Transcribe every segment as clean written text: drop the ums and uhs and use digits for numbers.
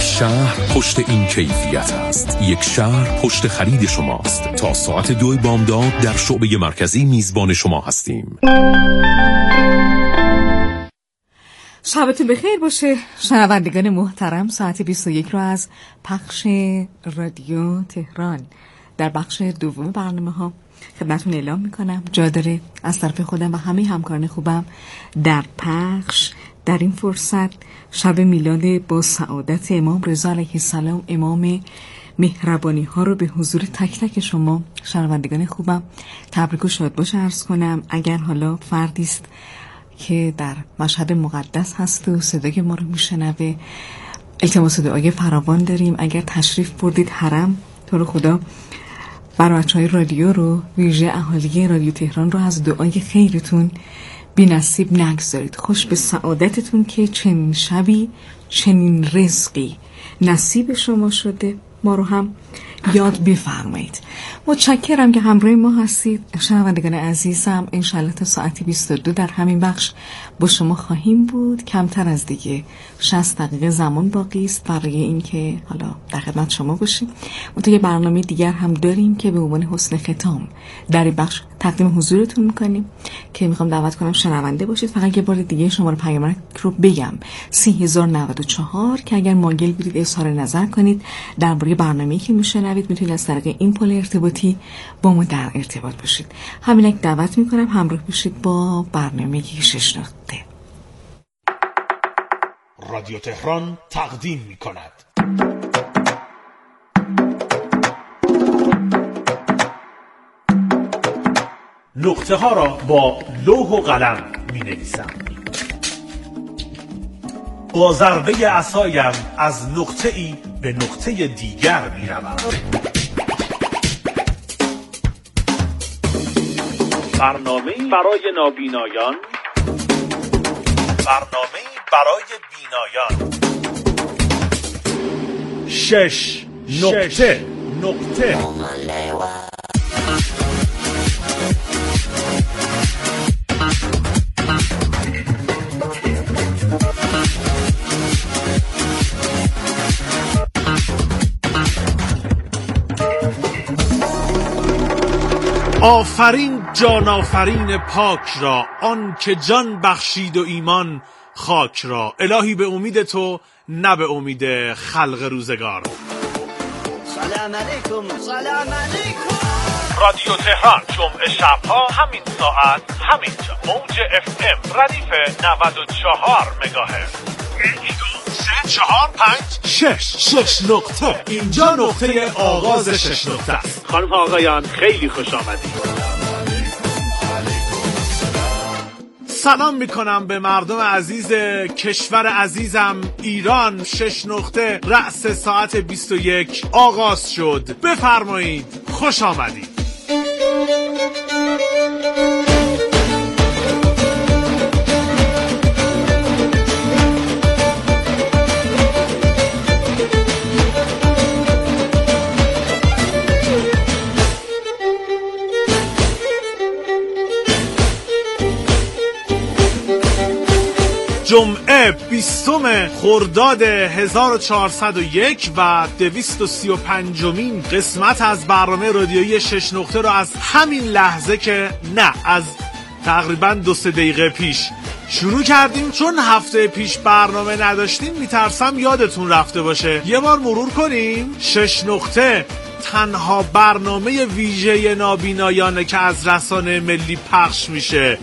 شهر پشت این کیفیت است. یک شهر پشت خرید شماست. تا ساعت 2 بامداد در شعبه مرکزی میزبان شما هستیم. شبتون بخیر باشه شنوندگان محترم. ساعت 21 رو از پخش رادیو تهران در بخش دوم برنامه ها خدمتون اعلام میکنم. جا داره از طرف خودم و همه همکاران خوبم در پخش در این فرصت شب میلاد با سعادت امام رضا علیه السلام، امام مهربانی ها رو به حضور تک تک شما شنوندگان خوبم تبریک و شادباش عرض کنم. اگر حالا فردی است که در مشهد مقدس هست و صدای ما رو میشنوه، التماس دعای فراوان داریم. اگر تشریف بردید حرم، تو رو خدا برای بچه‌های رادیو رو، ویژه اهالی رادیو تهران رو از دعای خیرتون بی نصیب نگذارید. خوش به سعادتتون که چنین شبی، چنین رزقی نصیب شما شده. ما رو هم یاد بفرمایید. متشکرم که همراه ما هستید شنوندگان عزیزم. انشالله تا ساعت 22 در همین بخش با شما خواهیم بود. کمتر از دیگه 60 دقیقه زمان باقی است برای این که حالا در خدمت شما باشیم. منتها یه برنامه دیگر هم داریم که به عنوان حسن ختام در این بخش تقدیم حضورتون میکنیم که میخوام دعوت کنم شنونده باشید. فقط یه بار دیگه شماره پیامک رو بگم: 3094 که اگر مایل بودید اظهار نظر کنید درباره برنامه‌ای که میشنوید، میتونید از طریق این پل ارتباطی با ما در ارتباط باشید. همینک دعوت میکنم همراه باشید با برنامه 6 نقطه. رادیو تهران تقدیم میکند نقطه ها را با لوح و قلم می نویسم. با ضربه عصایم از نقطه ای به نقطه دیگر می روم. برنامه برای نابینایان، برنامه برای بینایان. 6 نقطه. آفرین جان آفرین پاک را، آن که جان بخشید و ایمان خاک را. الهی به امید تو نه به امید خلق روزگار. سلام علیکم. سلام علیکم. رادیو تهران جمعه شبها همین ساعت همین جا موج FM ردیف 94 مگاهرتز. 1 2 3 4 5 6 نقطه. اینجا نقطه آغاز 6 نقطه است. خانم آقایان خیلی خوش آمدید. سلام میکنم به مردم عزیز کشور عزیزم ایران. 6 نقطه رأس ساعت 21 آغاز شد. بفرمایید خوش آمدید. جمعه 20 خرداد 1401 و 235مین قسمت از برنامه رادیویی 6 نقطه رو از همین لحظه که نه از تقریبا 2-3 دقیقه پیش شروع کردیم. چون هفته پیش برنامه نداشتیم میترسم یادتون رفته باشه. یه بار مرور کنیم. 6 نقطه تنها برنامه ویژه نابینایانه که از رسانه ملی پخش میشه.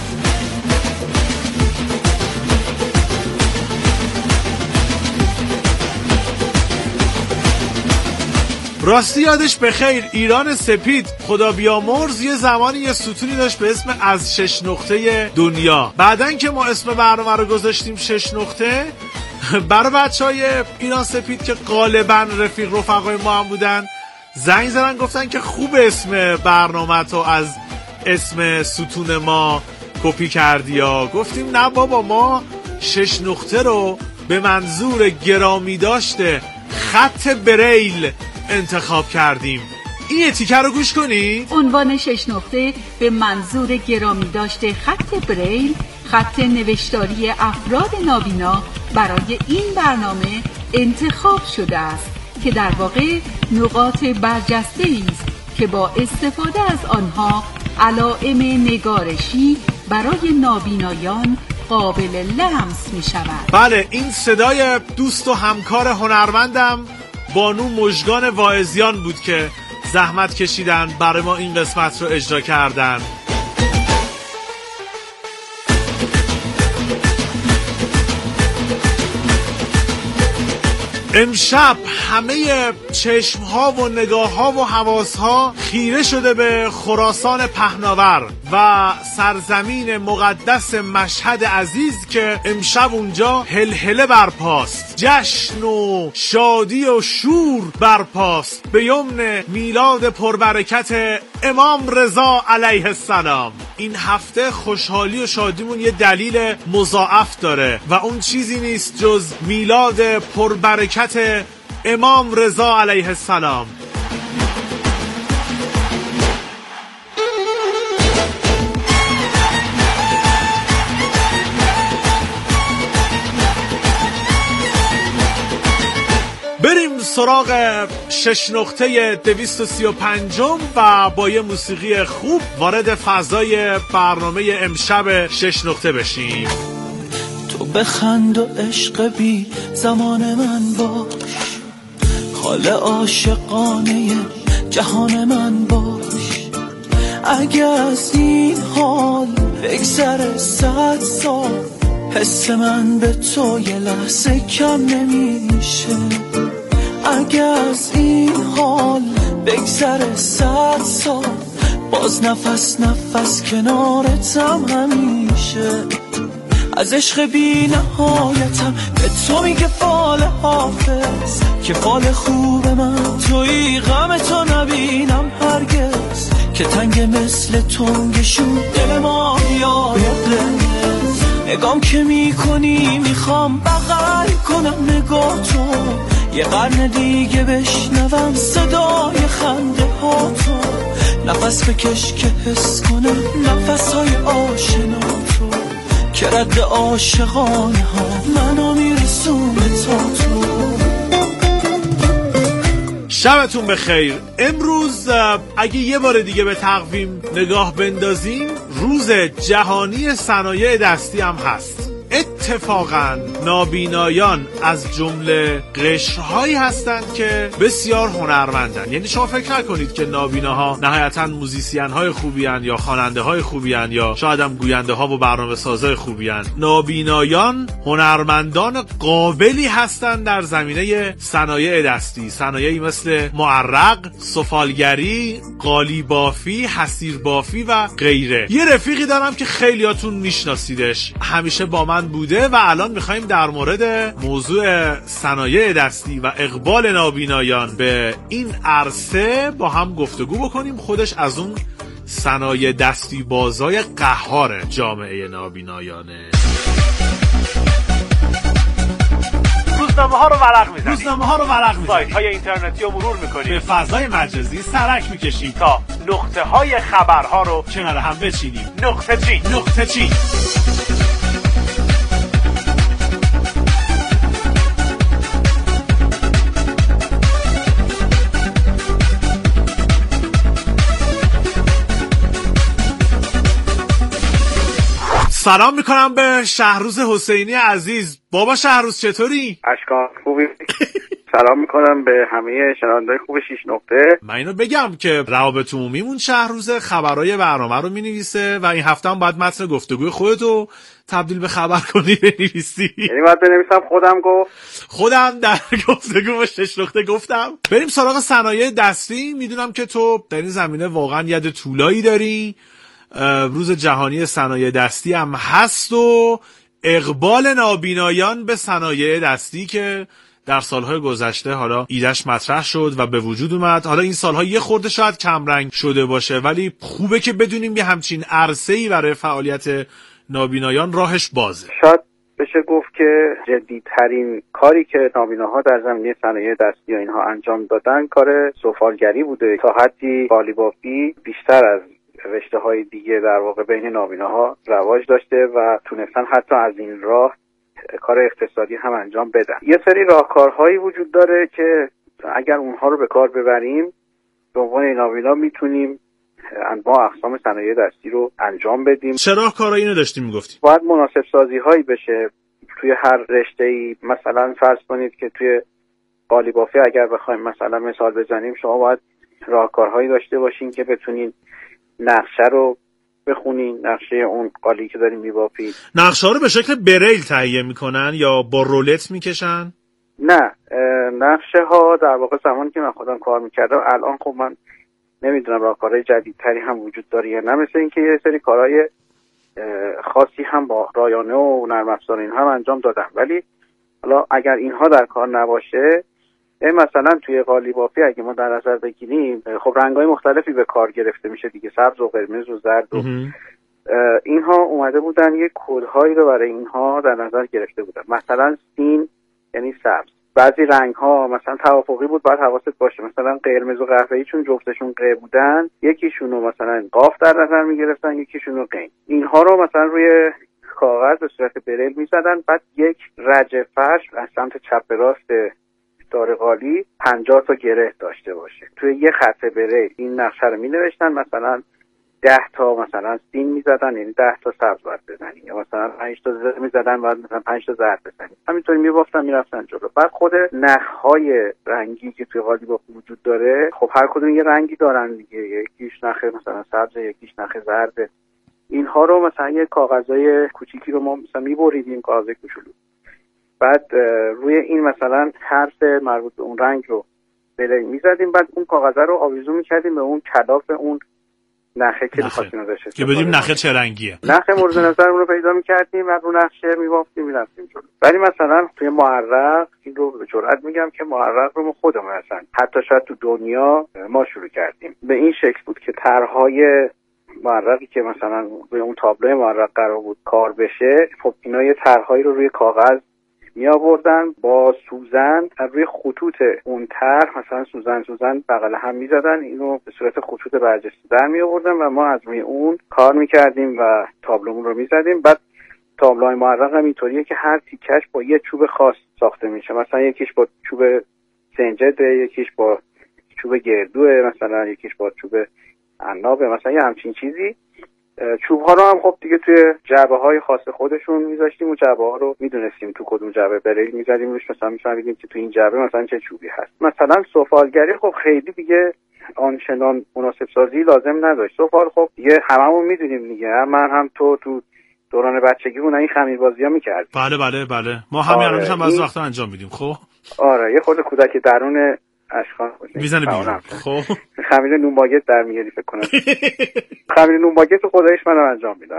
راستی یادش بخیر ایران سپید خدا بیامرز یه زمانی یه ستونی داشت به اسم از 6 نقطه دنیا. بعدن که ما اسم برنامه رو گذاشتیم 6 نقطه برای بچهای ایران سپید که غالبا رفقای ما هم بودن زنگ زدن گفتن که خوب اسم برنامه تو از اسم ستون ما کپی کردی یا. گفتیم نه بابا، ما 6 نقطه رو به منظور گرامی داشته خط بریل انتخاب کردیم. این تیکه رو گوش کنی. عنوان 6 نقطه به منظور گرامی داشته خط بریل، خط نوشتاری افراد نابینا برای این برنامه انتخاب شده است که در واقع نقاط برجسته‌ای است که با استفاده از آنها علائم نگارشی برای نابینایان قابل لمس می شود. بله، این صدای دوست و همکار هنرمندم بانو مژگان واعظیان بود که زحمت کشیدن برای ما این قسمت رو اجرا کردن. امشب همه چشمها و نگاهها و حواسها خیره شده به خراسان پهناور و سرزمین مقدس مشهد عزیز که امشب اونجا هلهله برپاست، جشن و شادی و شور برپاست به یمن میلاد پربرکت امام رضا علیه السلام. این هفته خوشحالی و شادیمون یه دلیل مضاعف داره و اون چیزی نیست جز میلاد پربرکت امام رضا علیه السلام. بریم سراغ 6 نقطه 235 و با یه موسیقی خوب وارد فضای برنامه امشب 6 نقطه بشیم. تو بخند و عشق بی زمان من باش، حال عاشقانه جهان من باش. اگه از این حال بگذره 100 سال، حس من به تو یه لحظه کم نمیشه. اگه از این حال بگذره 100 سال، باز نفس نفس کنارتم همیشه. از عشق بی نهایتم به تو میگه فال حافظ، که فال خوب من توی غم تو نبینم هرگز. که تنگ مثل تنگشون دل ما یاد قرمز، نگام که میکنی میخوام بغل کنم نگاه تو، یه قرن دیگه بشنوم صدای خنده ها تو. نفس بکش که حس کنم نفس های آشنا تو، که رد عاشقانه ها منو میرسونه تا تو. شبتون بخیر. امروز اگه یه بار دیگه به تقویم نگاه بندازیم، روز جهانی صنایع دستی هم هست. اتفاقاً نابینایان از جمله قشرهایی هستند که بسیار هنرمندن. یعنی شما فکر نکنید که نابیناها نهایتاً موزیسین های خوبی هن یا خواننده های خوبی هن یا شاید هم گوینده ها و برنامه سازای خوبی هن. نابینایان هنرمندان قابلی هستند در زمینه صنایع دستی، صنایعی مثل معرق، سفالگری، قالی بافی، حصیر بافی و غیره. یه رفیقی دارم که خیلیاتون میشناسیدش، همیشه با من بوده و الان میخوایم در مورد موضوع صنایع دستی و اقبال نابینایان به این عرصه با هم گفتگو بکنیم. خودش از اون صنایع دستی بازای قهار جامعه نابینایانه. روزنامه ها رو ورق میزنیم، سایت های اینترنتی رو مرور میکنیم، به فضای مجازی سرک میکشیم تا نقطه های خبرها رو کنار هم بچینیم. نقطه چین. سلام میکنم به شهروز حسینی عزیز. بابا شهروز چطوری؟ اشکان خوبی؟ سلام میکنم به همه شنوندگان خوب 6 نقطه. من اینو بگم که روابط عمومیمون شهروز خبرای برنامه رو مینویسه و این هفته هم باید متن گفتگوی خودتو تبدیل به خبر کنی بنویسی. یعنی باید بنویسم خودم در گفتگو با 6 نقطه گفتم. بریم سراغ صنایع دستی. میدونم که تو در این زمینه واقعا ید طولایی داری. روز جهانی صنایع دستی هم هست و اقبال نابینایان به صنایع دستی که در سالهای گذشته حالا ایدهش مطرح شد و به وجود اومد. حالا این سالها یه خورده شاید کمرنگ شده باشه، ولی خوبه که بدونیم یه همچین عرصه‌ای برای فعالیت نابینایان راهش بازه. شاید بشه گفت که جدی‌ترین کاری که نابیناها در زمینه صنایع دستی و اینها انجام دادن کار سفالگری بوده. تا حدی قالیبافی بیشتر از رشته‌های دیگه در واقع بین نابیناها رواج داشته و تونستن حتی از این راه کار اقتصادی هم انجام بدن. یه سری راهکارهایی وجود داره که اگر اونها رو به کار ببریم به عنوان نابینا میتونیم انواع اقسام صنایع دستی رو انجام بدیم. چه راهکارهایی اینو داشتیم میگفتیم؟ باید مناسب سازی هایی بشه توی هر رشته‌ای. مثلا فرض کنید که توی قالیبافی اگر بخوایم مثلا مثال بزنیم، شما باید راهکارهایی داشته باشین که بتونین نقشه رو بخونین، نقشه اون قالی که دارین میبافید. نقشه رو به شکل بریل تهیه میکنن یا با رولت میکشن؟ نه، نقشه ها در واقع زمانی که من خودم کار میکردم، الان خب من نمیدونم راهکارهای جدیدتری هم وجود داره یا نه، مثل اینکه یه سری کارهای خاصی هم با رایانه و نرم افزار اینها هم انجام دادم. ولی حالا اگر اینها در کار نباشه، مثلا توی قالیبافی اگه ما در نظر بگیریم، خب رنگ‌های مختلفی به کار گرفته میشه دیگه، سبز و قرمز و زرد و اینها اومده بودن یه کدهایی رو برای اینها در نظر گرفته بودن. مثلا سین یعنی سبز. بعضی رنگ‌ها مثلا توافقی بود، باید حواست باشه. مثلا قرمز و قهوه‌ای چون جفتشون ق بودن، یکیشون رو مثلا قاف در نظر می‌گرفتن، یکیشون رو قین. اینها رو مثلا روی کاغذ به صورت بریل می‌زدن، بعد یک رجع فرش از سمت چپ به راست دار قالی 50 تا گره داشته باشه. توی یه خط بریل این نقشه رو می‌نوشتن، مثلا 10 تا مثلا سین می‌زدن، یعنی 10 تا سبز باید بزنی، یا مثلا 5 تا زرد می‌زدن، بعد مثلا 5 تا زرد بزنی. همینطوری می‌بافتن می‌رفتن جلو. بعد خود نخ‌های رنگی که توی قالیبافی وجود داره، خب هر کدوم یه رنگی دارن دیگه، یکیش نخ مثلا سبز، یکیش نخ زرد. اینها رو مثلا یه کاغذای کوچیکی رو ما مثلا می‌بریدیم، کاغذ کوچولو. بعد روی این مثلا حرف مربوط به اون رنگ رو بله می‌زدیم، بعد اون کاغذ رو آویزون می‌کردیم به اون کلاف اون نخه که می‌خواستیم ازش که بدیم نخه چه رنگیه. نخه مورد نظرمون رو پیدا می‌کردیم و رو نقشه می‌بافتیم می‌رفتیم جلو. ولی مثلا توی معرق، این رو به جرئت میگم که معرق رو ما خودمون اصلا حتی شاید تو دنیا ما شروع کردیم. به این شکل بود که طرح‌های معرقی که مثلا روی اون تابلوی معرق قرار بود کار بشه، خب اینا یه طرح‌هایی رو روی کاغذ می آوردن با سوزن روی خطوط اون طرح، مثلا سوزن بغل هم می زدن، اینو به صورت خطوط برجسته در می آوردن و ما از روی اون کار می کردیم و تابلومون رو می زدیم. بعد تابلوهای معرق هم اینطوریه که هر تیکش با یه چوب خاص ساخته میشه، مثلا یکیش با چوب سنجده، یکیش با چوب گردوه، مثلا یکیش با چوب عنابه، مثلا یه همچین چیزی. چوب ها رو هم خب دیگه توی جعبه های خاص خودشون میذاشتیم و جعبه ها رو میدونستیم تو کدوم جعبه بریل میزدیم روش، مثلا میفهمیدیم که تو این جعبه مثلا چه چوبی هست. مثلا سفالگری خب خیلی دیگه آنچنان مناسب سازی لازم نداشت. سفال خب دیگه هممون میدونیم دیگه، من هم تو دوران بچگیمون این خمیربازی‌ها می‌کردیم. بله ما همین الان هم بعضی وقتا انجام میدیم. خب آره، یه خورده کودک درون اشکان میزنه بیرون. خب خمیر نون باگت در میاری فکر کنم. خمیر نون باگت رو خودش من انجام میدم.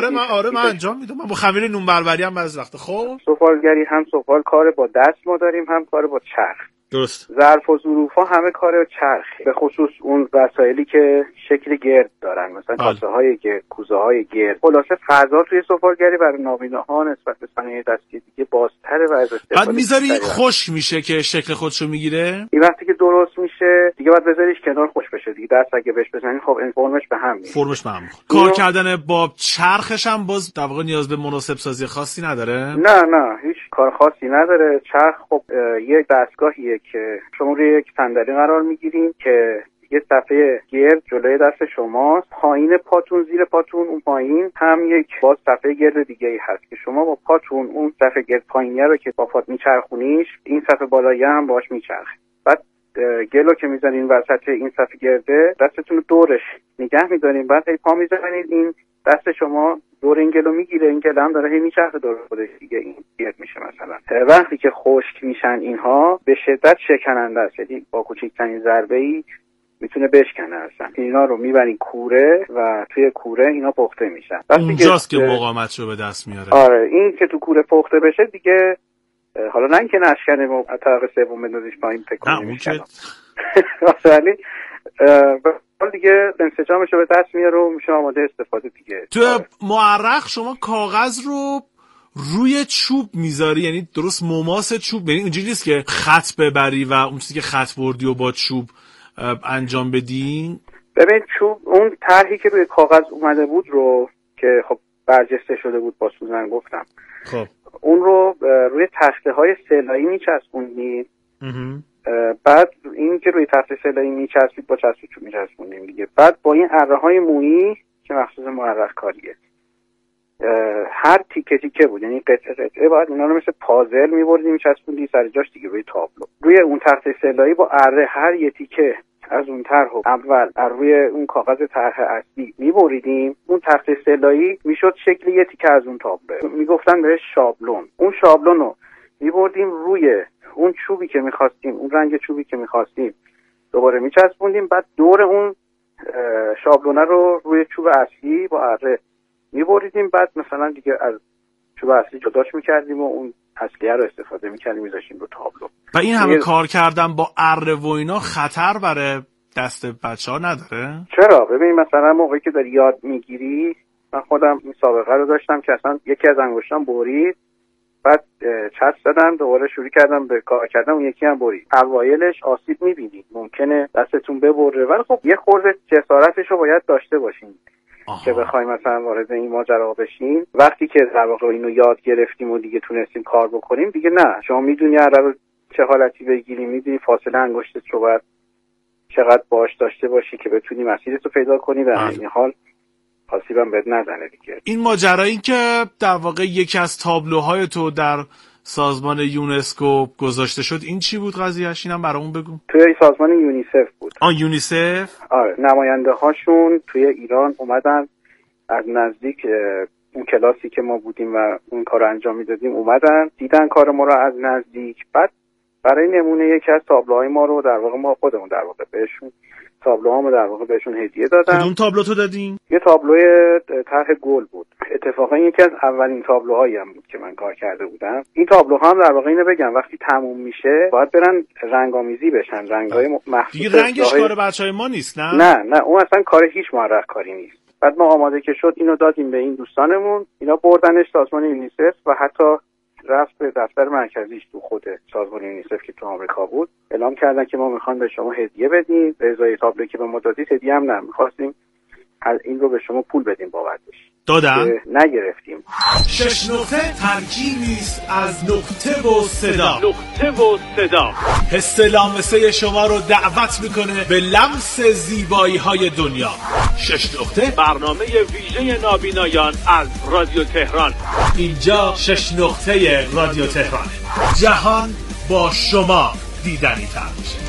من انجام میدم. من با خمیر نون بربری هم بعضی وقتا. خب سفالگری هم سفال کار با دست ما داریم، هم کار با چرخ. درست. ظرف و ظروفا همه کار چرخی، به خصوص اون وسایلی که شکل گرد دارن، مثلا کاسه های گرد، کوزه های گرد. خلاصه فضا توی سفالگری برای نابیناها نسبت به صنایع دستی دیگه بازتره و از استفاده بعد میذاری خشک میشه که شکل خودشو میگیره. این وقتی که درست میشه دیگه بعد بذاریش کنار خشک بشه دیگه، دست اگه بهش بزنین خب این فرمش به هم میاد. کار کردن با چرخش هم باز در واقع نیاز به مناسب سازی خاصی نداره. نه هیچ کار خاصی نداره. چرخ خب یک دستگاهیه که شما روی یک صندلی قرار میگیرین که یه صفحه گرد جلوی دست شماست، پایین پاتون، زیر پاتون اون پایین هم یک باز صفحه گرد دیگه ای هست که شما با پاتون اون صفحه گرد پایینی رو که با پات میچرخونیش، این صفحه بالایی هم باش میچرخه. بعد گلو که میزنین وسط این صفحه گرده، دستتون رو دورش نگه میدارین، بعد پا میزنید، این دست شما دور این گلو میگیره، این گلو هم داره هی میچرخه دور خودش دیگه، این گرد میشه. مثلا وقتی که خشک میشن اینها به شدت شکننده است، یعنی با کوچکترین ضربه‌ای میتونه بشکنه اصلا. اینا رو میبرین کوره و توی کوره اینا پخته میشن. اونجاست که مقاومت رو به دست میاره. آره، این که تو کوره پخته بشه دیگه، حالا نه اینکه نشکنه و طبقه سوم بندازیش پایین تکون نمیشه، ولی حالا دیگه انسجامش رو به دست میاره و میشه آماده استفاده دیگه. تو معرق شما کاغذ رو روی چوب میذاری، یعنی درست مماس چوب، یعنی اینجوری نیست که خط ببری و اون چیزی که خط بردی و با چوب انجام بدین. ببین چوب، اون طرحی که روی کاغذ اومده بود رو که خب برجسته شده بود با سوزن گفتم، خب اون رو روی تخته های سلایی میچسبوندیم. بعد این که روی تخته سلایی میچسبید با چسبیچو میچسبوندیم دیگه. بعد با این اره های مویی که مخصوص معرق کاریه، هر تیکه تیکه بود، یعنی قطعه قطعه، بعد اینا رو مثل پازل میبردیم میچسبوندیم سر جاش دیگه روی تابلو. روی اون تخته سلایی با اره هر یه تیکه از اون طرح اول روی اون کاغذ طرح اصلی میبریدیم. اون تخته سلایی میشد شکل یه تیکه از اون تابلو، میگفتن بهش شابلون. اون شابلون رو میبردیم روی اون چوبی که میخواستیم، اون رنگ چوبی که میخواستیم دوباره میچسبوندیم. بعد دور اون شابلونه رو روی چوب اصلی با اره میبریدیم. بعد مثلا دیگه از چوب اصلی جداش میکردیم و اون اصلیه رو استفاده میکردیم میذاشیم رو تابلو. و این همه کار کردن با اره و اینا خطر برای دست بچه‌ها نداره؟ چرا؟ ببین مثلا موقعی که داری یاد میگیری، من خودم این سابقه رو داشتم که اصلا یکی از انگشتام برید، بعد چسب زدم دوباره شروع کردم به کار کردن، اون یکی هم برید. اوایلش آسیب میبینید، ممکنه دستتون ببره، ولی خب یه خورده جسارتش رو باید داشته باشین که بخوایم مثلا وارد این ماجرا بشیم. وقتی که در واقع اینو یاد گرفتیم و دیگه تونستیم کار بکنیم دیگه، نه شما میدونی اره رو چه حالتی بگیری، میدونی فاصله انگشتت رو باید چقدر باش داشته باشی که بتونی مسیرت رو پیدا کنی و در این حال آسیبم بهت نزنه دیگه. این ماجرایی که در واقع یکی از تابلوهای تو در سازمان یونسکو گذاشته شد، این چی بود قضیهش؟ اینم برامون بگو. توی سازمان یونیسف بود. یونیسف؟ آره، نماینده هاشون توی ایران اومدن از نزدیک، اون کلاسی که ما بودیم و اون کار انجام میدادیم اومدن دیدن کار ما رو از نزدیک. بعد برای نمونه یکی از تابلوهای ما رو در واقع ما خودمون در واقع بهشون تابلوهامو در واقع بهشون هدیه دادم. کدوم تابلو تو دادین؟ یه تابلوی طرح گل بود. اتفاقا یکی از اولین تابلوهایی هم بود که من کار کرده بودم. این تابلوها هم در واقع اینو بگم وقتی تموم میشه باید برن رنگ‌آمیزی بشن، رنگ‌های مخصوص. دیگه رنگش کار بچهای ما نیست، نه؟ نه اون اصلا کار هیچ معرق کاری نیست. بعد ما آماده که شد اینو دادیم به این دوستانمون، اینا بردنش سازمان یونیسف و حتی رفت به دفتر مرکزیش تو خود سازمان یونیسف که تو آمریکا بود، اعلام کردن که ما میخوان به شما هدیه بدیم، به ازای تابلویی که به ما دادید هدیه هم نه، میخواستیم این رو به شما پول بدیم بابتش. دادن؟ نگرفتیم. 6 نقطه ترکیبی است از نقطه و صدا. نقطه و صدا حس لامسه شما رو دعوت میکنه به لمس زیبایی های دنیا. 6 نقطه برنامه ویژه نابینایان از رادیو تهران. اینجا 6 نقطه رادیو تهران. جهان با شما دیدنی تر میشه.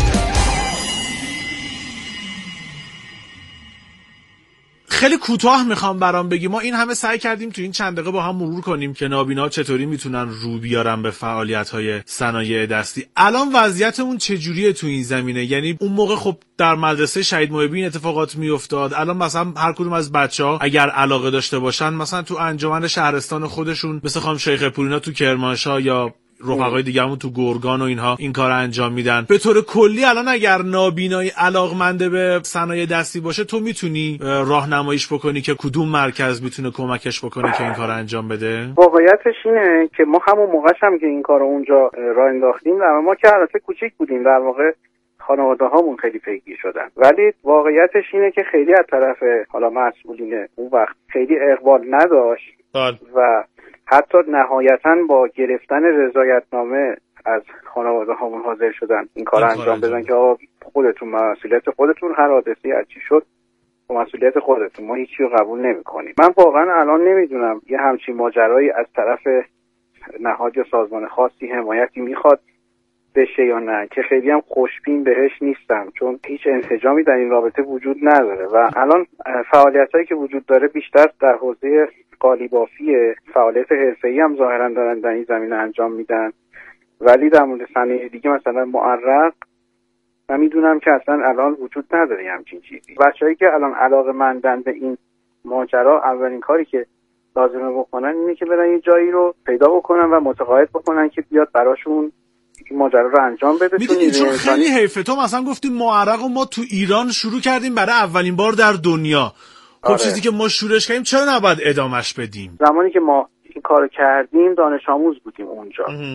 خیلی کوتاه میخوام برام بگی، ما این همه سعی کردیم تو این چند دقیقه با هم مرور کنیم که نابینا چطوری میتونن رو بیارن به فعالیت‌های صنایع دستی. الان وضعیتمون چجوریه تو این زمینه؟ یعنی اون موقع خب در مدرسه شهید محبی این اتفاقات میافتاد. الان مثلا هر کدوم از بچه‌ها اگر علاقه داشته باشن مثلا تو انجمن شهرستان خودشون مثل خانم شیخ پورینا تو کرمانشاه یا رفقای دیگه‌مون تو گرگان و اینها این کار انجام میدن. به طور کلی الان اگر نابینای علاقمنده به صنایع دستی باشه، تو میتونی راهنماییش بکنی که کدوم مرکز میتونه کمکش بکنه که این کار انجام بده؟ واقعیتش اینه که ما همون موقعش هم که این کارو اونجا راه انداختیم، در ما که البته کوچیک بودیم، در واقع خانواده هامون خیلی پیگیر شدن، ولی واقعیتش اینه که خیلی از طرف حالا مسئولین اون وقت خیلی اقبال نداشت و حتی نهایتاً با گرفتن رضایتنامه از خانواده هامون حاضر شدن این کار انجام بدن که آقا خودتون مسئولیت خودتون، هر حادثه‌ای از چی شد با مسئولیت خودتون، ما هیچی رو قبول نمی‌کنیم. من واقعا الان نمیدونم یه همچین ماجرایی از طرف نهاد یا سازمان خاصی حمایتی میخواد بشه یا نه، که خیلی هم خوشبین بهش نیستم، چون هیچ انسجامی در این رابطه وجود نداره و الان فعالیتایی که وجود داره بیشتر در حوزه قالیبافیه. فعالیت حرفه‌ای هم ظاهرا دارن در این زمینه انجام میدن، ولی در مورد صنایع دیگه مثلا معرق من میدونم که اصلا الان وجود نداره همچین چیزی. بچه‌ای که الان علاقه‌مندن به این ماجرا، اولین کاری که لازمه بکنن اینه که برن یه جایی رو پیدا بکنن و متقاعد بکنن که بیاد براشون این ماجرا رو انجام بده. میدونی چون خیلی حیفه، تو مثلا گفتی معرق و ما تو ایران شروع کردیم برای اولین بار در دنیا. خب چیزی که ما شروعش کردیم چرا نباید ادامش بدیم؟ زمانی که ما این کارو کردیم دانش آموز بودیم اونجا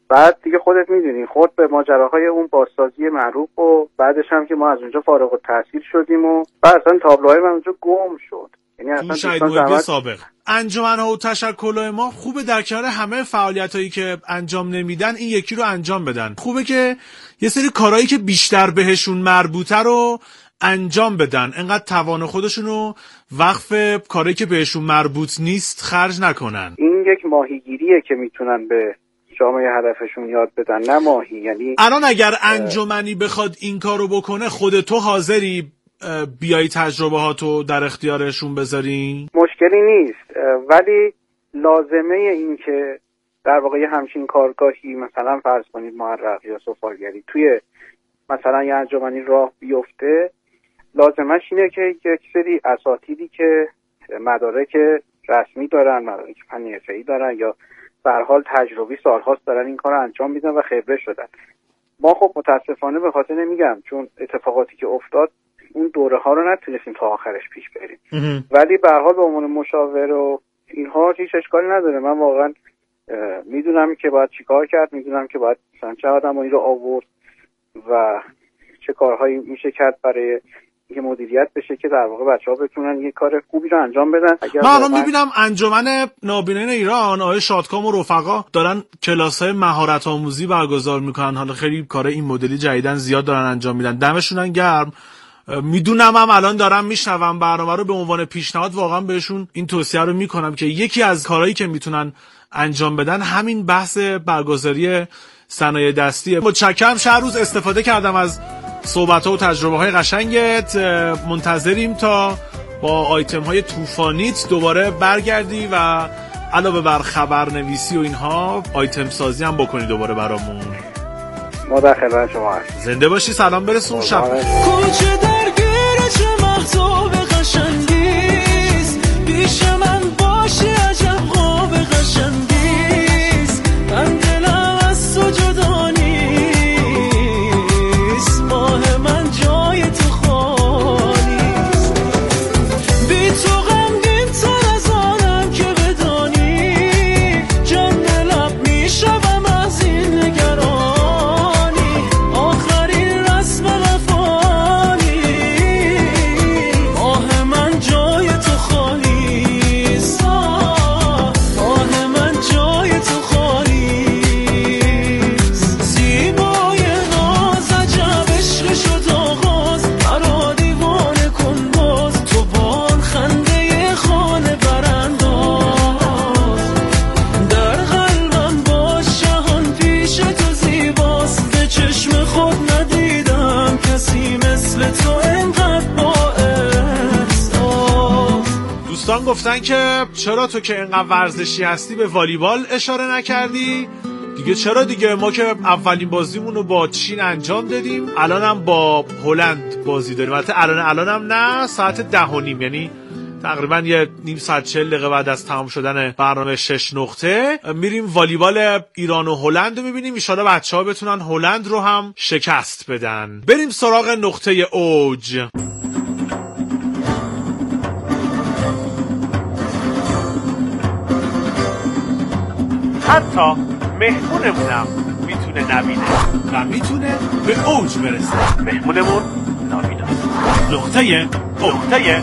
بعد دیگه خودت میدونی خود به ماجراهای اون بازسازی معروف و بعدش هم که ما از اونجا فارغ التحصیل شدیم و اصلا تابلوهای من اونجا گم شد. یعنی اصلا شهید محبی سابق انجمن‌ها و تشکل‌های ما خوبه در کنار همه فعالیتایی که انجام نمیدن این یکی رو انجام بدن. خوبه که یه سری کارهایی که بیشتر بهشون مربوطه رو انجام بدن، انقدر توان خودشونو وقف کاری که بهشون مربوط نیست خرج نکنن. این یک ماهیگیریه که میتونن به جامعه هدفشون یاد بدن، نه ماهی. یعنی الان اگر انجمنی بخواد این کارو بکنه خود تو حاضری بیایی تجربه هاتو در اختیارشون بذاری؟ مشکلی نیست، ولی لازمه این که در واقع همچین کارگاهی مثلا فرض کنید محرق یا سفالگری توی مثلا یه انجمنی راه بیفته، لازمش اینه که یک سری اساتیدی که مدارک رسمی دارن، مدارک فنی حرفه‌ای دارن یا به هر حال تجربی سالهاست دارن این کارو انجام میدن و خبره شدن. ما خب متاسفانه به خاطر نمیگم چون اتفاقاتی که افتاد اون دوره ها رو نتونستیم تا آخرش پیش بریم، ولی به هر حال به عنوان مشاور و اینها هیچ اشکالی نداره. من واقعا میدونم که باید چیکار کرد، میدونم که باید مثلا چه آدمایی رو آورد و چه کارهایی میشه کرد برای اینکه مدیریت بشه که در واقع بچه‌ها بتونن یه کار خوبی رو انجام بدن. من الان میبینم انجمن نابینایان ایران آقای شادکام و رفقا دارن کلاس‌های مهارت آموزی برگزار میکنن. حالا خیلی کار این مدلی جدیدن زیاد دارن انجام میدن، دمشون گرم. میدونم هم الان دارم میشنوم برنامه رو، به عنوان پیشنهاد واقعا بهشون این توصیه رو میکنم که یکی از کارهایی که میتونن انجام بدن همین بحث برگزاری صنایع دستیه. متشکرم شهروز، استفاده کردم از صحبت‌ها و تجربه‌های قشنگت. منتظریم تا با آیتم‌های طوفانیت دوباره برگردی و علاوه بر خبرنویسی و اینها آیتم سازی هم بکنی دوباره برامون. ما در خدمت شما هستیم. زنده باشی، سلام برسون. شب کوچه درگیر چه مهتاب قشنگیست، پیش من باشی عجب خواب قشنگیست، من دلم از تو جدا نیست، ماه من جای تو خالیست، بی تو غمگین تر از آنم که بدانی، جان دلم میشوم از این نگرانی، آخرین رسم وفانی، ماه من جای تو خالیست، ماه من جای تو خالیست، زیبای ناز عجب عشق شد آغاز، مرا دیوانه کن باز، تو بان خنده خانه برانداز، در قلبم باش جهان پیش تو زیباست، به چشم خود ندیدم کسی مثل تو انقدر با احساس. دوستان گفتن که چرا تو که اینقدر ورزشی هستی به والیبال اشاره نکردی؟ دیگه چرا دیگه، ما که اولین بازیمون رو با چین انجام دادیم، الانم با هلند بازی داریم. البته الانم نه، ساعت 10:30، یعنی تقریبا یه نیم ساعت 40 دقیقه بعد از تمام شدن برنامه 6 نقطه میریم والیبال ایران و هلند رو میبینیم. ان شاءالله بچه‌ها بتونن هلند رو هم شکست بدن. بریم سراغ نقطه اوج. حتی مهمونمونم میتونه نبینه و میتونه به اوج برسه. مهمونمون نابیناست. نقطه اوج.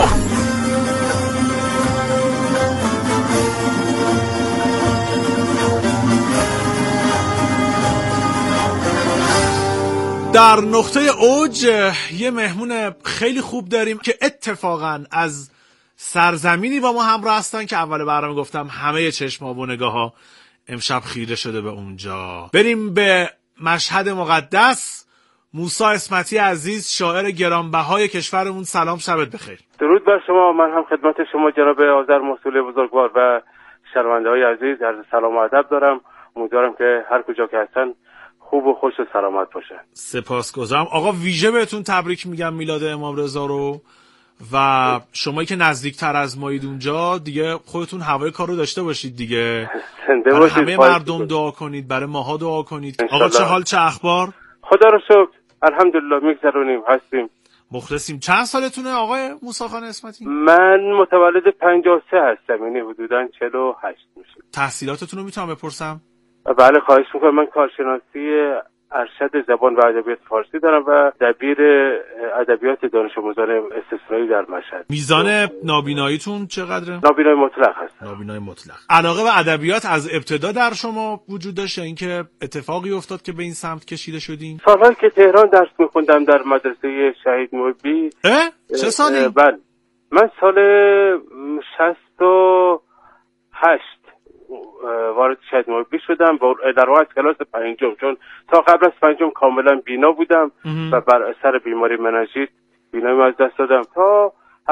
در نقطه اوج یه مهمون خیلی خوب داریم که اتفاقا از سرزمینی با ما همراه هستن که اول برنامه گفتم همه چشم‌ها و نگاه‌ها امشب خیره شده به اونجا. بریم به مشهد مقدس. موسی اسمتی عزیز، شاعر گرانبهای کشورمون، سلام، شبت بخیر. درود بر شما. من هم خدمت شما جناب آذر محصول بزرگوار و شنونده‌های عزیز عرض سلام و ادب دارم. امیدوارم که هر کجا که هستن خوب و خوش و سلامت باشن. سپاسگزارم آقا. ویژه بهتون تبریک میگم میلاد امام رضا رو، و شمایی که نزدیکتر از مایید اونجا دیگه خودتون هوای کار رو داشته باشید دیگه. زنده باشید. همه مردم دعا کنید، برای ماها دعا کنید. آقا چه حال، چه اخبار؟ خدا رو شکر، الحمدلله میگذرونیم، هستیم، مخلصیم. چند سالتونه آقای موسی خان اسمتی؟ من متولد 53 هستم، یعنی حدوداً 48 میشه. تحصیلاتتون رو میتونم بپرسم؟ بله خواهش میکنم. من کارشناسی ارشد زبان و ادبیات فارسی دارم و دبیر ادبیات دانش آموزان استثنایی در مشهد. میزان نابیناییتون چقدره؟ نابینایی مطلق هست. نابینایی مطلق. علاقه به ادبیات از ابتدا در شما وجود داشت یا اینکه اتفاقی افتاد که به این سمت کشیده شدین؟ سالهایی که تهران درس میخوندم در مدرسه شهید محبی. چه سالی؟ بله من سال 68 وارد شهید محبی شدم در واقع کلاس پنجم، چون تا قبل از پنجم کاملا بینا بودم و بر اثر بیماری مننژیت بیناییم از دست دادم. تا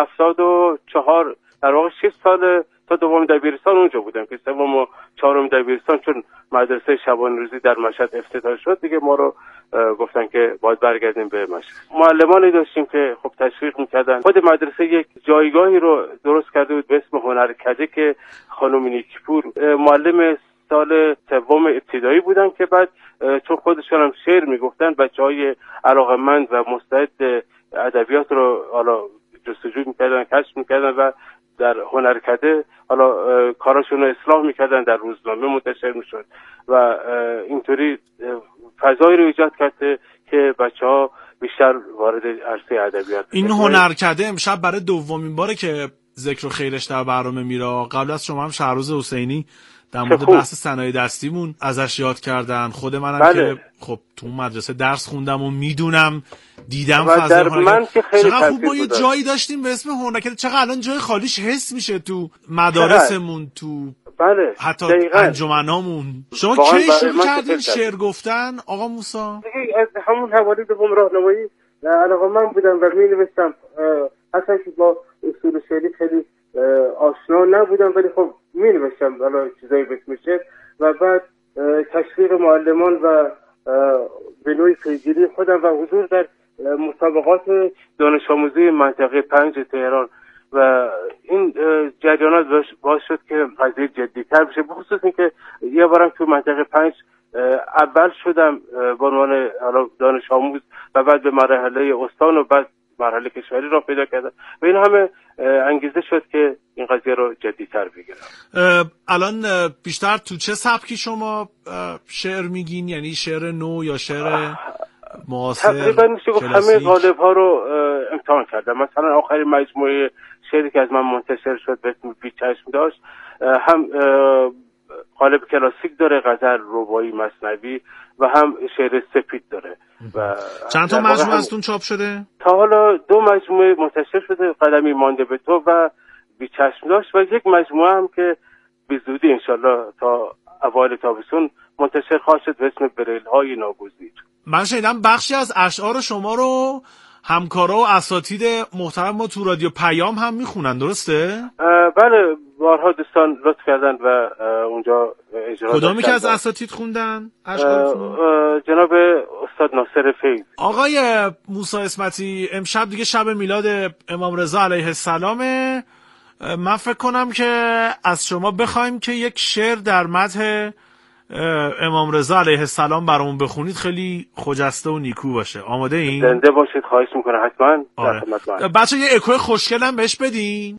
74 در واقع 6 سال تا دوم دبیرستان اونجا بودم که سوم و چهارم دبیرستان چون مدرسه شبانه روزی در مشهد افتتاح شد دیگه ما رو گفتن که باید برگردیم به مشهد. معلمانی داشتیم که خب تشویق میکردن. خود مدرسه یک جایگاهی رو درست کرده بود به اسم هنرکده که خانم نیکپور معلم سال سوم ابتدایی بودن که بعد چون خودشون هم شعر میگفتن بچهای علاقه‌مند و مستعد ادبیات رو حالا جستجو میکردن، کشف میکردن و در هنرکده حالا کاراشون رو اصلاح میکردن، در روزنامه منتشر میشد و اینطوری فضایی رو ایجاد کرده که بچه‌ها بیشتر وارد عرصه ادبیات. این هنرکده امشب برای دومین باره که ذکر و خیرش در برنامه میره. قبل از شما هم شهروز حسینی در مورد بحث صنایع دستیمون ازش یاد کردن. خود منم بله. که خب تو مدرسه درس خوندم و میدونم دیدم فضای هنرکده. چقدر خوب ما یه جایی داشتیم به اسم هنرکده، چقدر الان جای خالیش حس میشه تو مدارسمون، تو بله حتی انجمنامون. شما کی شروع کردین شعر گفتن آقا موسی؟ از همون حوالی دوم راهنمایی علاقه من بودم و می‌نوشتم. اصلا با اصول شعری خیلی آشنا نبودم ولی خب می‌نوشتم حالا چیزایی به اسم شعر و بعد تشویق معلمان و به نوعی پیگیری خودم و حضور در مسابقات دانش آموزی منطقه 5 تهران و این جریانات باعث شد که قضیه جدی‌تر بشه. بخصوص اینکه یه بارم تو منطقه 5 اول شدم به عنوان دانش آموز و بعد به مرحله استان و بعد مرحله کشوری را پیدا کردم و این همه انگیزه شد که این قضیه رو جدی‌تر بگیرم. الان بیشتر تو چه سبکی شما شعر میگین؟ یعنی شعر نو یا شعر معاصر؟ تقریبا میشه گفت همه قالب‌ها رو امتحان کردم. مثلا آخرین مجموعه شعری که از من منتشر شد به اسم بی چشم داشت هم قالب کلاسیک داره، غزل، رباعی، مثنوی و هم شعر سپید داره. و چند تا مجموعه ازتون چاپ شده؟ تا حالا 2 مجموعه منتشر شده، قدمی مانده به تو و بی چشم داشت و یک مجموعه هم که به زودی انشالله تا اوایل تابستون منتشر خواهد شد به اسم بریل‌های ناگزیر. من شنیدم بخشی از اشعار شما رو همکارا و اساتید محترم ما تو رادیو پیام هم میخونن، درسته؟ بله بارها دوستان لطف کردن و اونجا اجرا کردن. کدامی که از اساتید خوندن اشعارتون؟ جناب استاد ناصر فیض. آقای موسی اسمتی، امشب دیگه شب میلاد امام رضا علیه السلامه. من فکر کنم که از شما بخوایم که یک شعر در مدح امام رضا علیه السلام برامون بخونید خیلی خجسته و نیکو باشه. آماده این؟ زنده باشید، خواهش میکنم حتما. آره. بچه یه اکوی خوشگلم بهش بدین.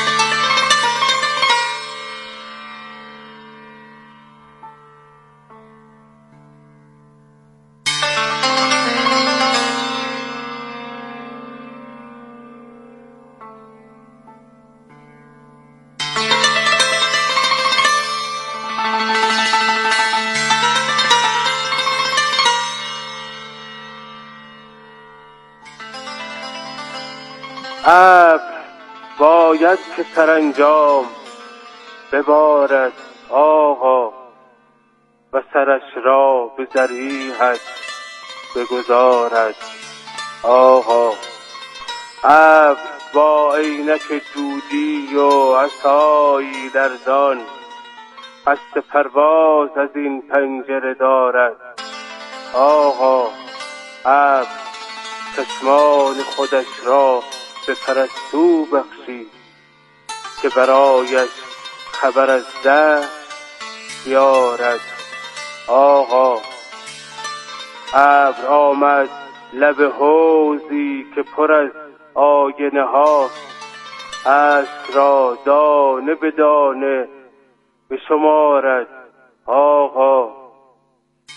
ابر باید که سرانجام ببارد آقا و سرش را به ذریحت بگذارد آقا. ابر با عینک دودی و عصایی لرزان قصد پرواز از این پنجره دارد آقا. ابر چشمان خودش را به پرستو بخشی که برایش خبر از ده بیارد آقا. ابر آمد لب حوضی که پر از آینه هاست، اشک را دانه به دانه به شمارد آقا.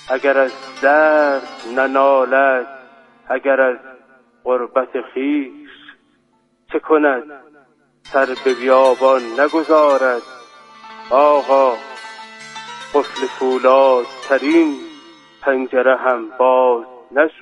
اگر از درد ننالد، اگر از غربت خویش چه کند؟ سر به بیابان نگذارد. آقا قفل فولاد ترین پنجره هم باز نشد.